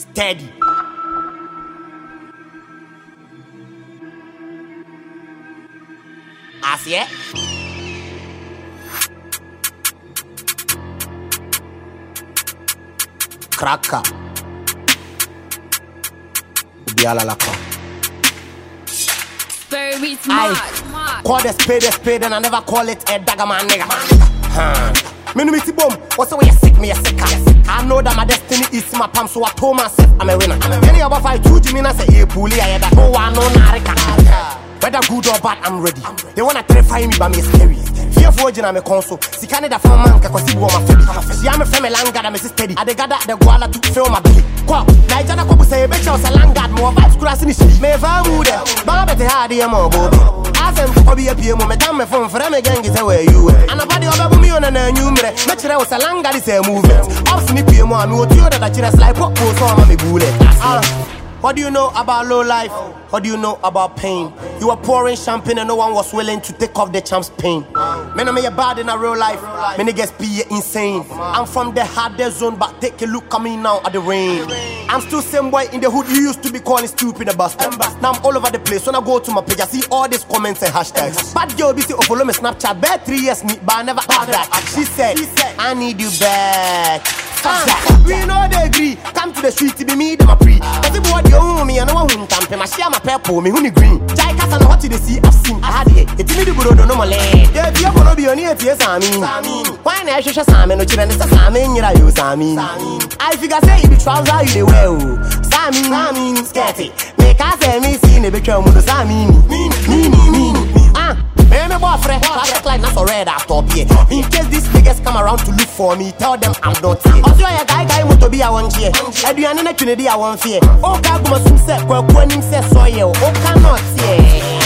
Steady. As yet. Cracker. Biala laka. Very smart. Call the spade, and I never call it a dagger man nigga. Me no meet bomb. What's the way you sick me a sick? I know that my destiny is my palm, so I told myself I'm a winner. Any other fight, 2 Jimmy, I say, hey, pulley, I had that. Oh, I know Narika. Whether good or bad, I'm ready. They wanna terrify me, but me scary. Fearful, I'm a console. See, Canada from man, because he won my family. See, I'm a family landguard, I'm a steady. I gather the guala to fill my belly. Quack, Nigeria, Kobu say, bitch, I was a landguard, more vibes, grass in the street. May if I would have, Baba, the hard, I'm all go. As I'm for be a PM, my time, my phone for them again, is where you were. And a body of me on a new minute. Make sure I was a landguard, is a movement. I'll sneak PM, I'm with you that I just like what goes on, my bullet. What do you know about low life? What do you know about pain? You were pouring champagne and no one was willing to take off the champ's pain. Man, I'm bad in a real life. Many niggas be insane. I'm from the hardest zone, but take a look at me now at the rain. I'm still same boy in the hood you used to be calling stupid a bastard. Now I'm all over the place. When I go to my page, I see all these comments and hashtags. Bad girl, BC, oh, follow me Snapchat. Bad 3 years, but I never had that. She said, I need you back. We know they agree. Come to the street to be me, them a pre. Cause if what you own me, I know I won't tamper. My share my purple, me honey green. Jai cats and what you see, I've seen. I had it. It's me the good no more land. Yeah, if you're gonna be on here, yes, I mean. Why not show Sammy? No children, it's a Sammy, you're a use Sammy. I figure say if you trouser, you the well. Sammy, scatty. Make us say me see the picture of the Sammy. Me boyfriend, like not so red at top here. In case these niggas come around to look for me, tell them I'm not here. Also, a guy want to be a one here. I do an opportunity I want fear. Oh, God, must set, when him says so, you cannot see.